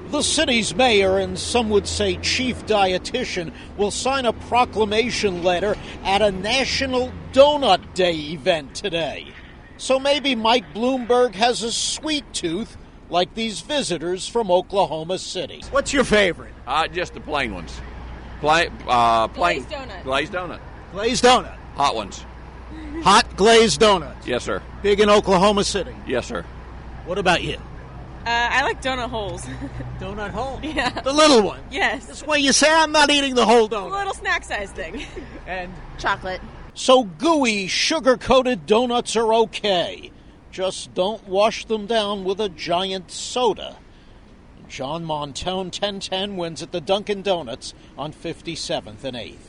The city's mayor and some would say chief dietitian will sign a proclamation letter at a National Donut Day event today. So maybe Mike Bloomberg has a sweet tooth like these visitors from Oklahoma City. What's your favorite? Just the plain ones. Glazed donut. Glazed donut. Glazed donut. Hot ones. Hot glazed donuts. Yes, sir. Big in Oklahoma City. Yes, sir. What about you? I like donut holes. Donut hole? Yeah. The little one? Yes. That's why you say I'm not eating the whole A donut. little snack size thing. And Chocolate. so gooey, sugar-coated donuts are okay. Just don't wash them down with a giant soda. John Montone, 1010, wins at the Dunkin' Donuts on 57th and 8th.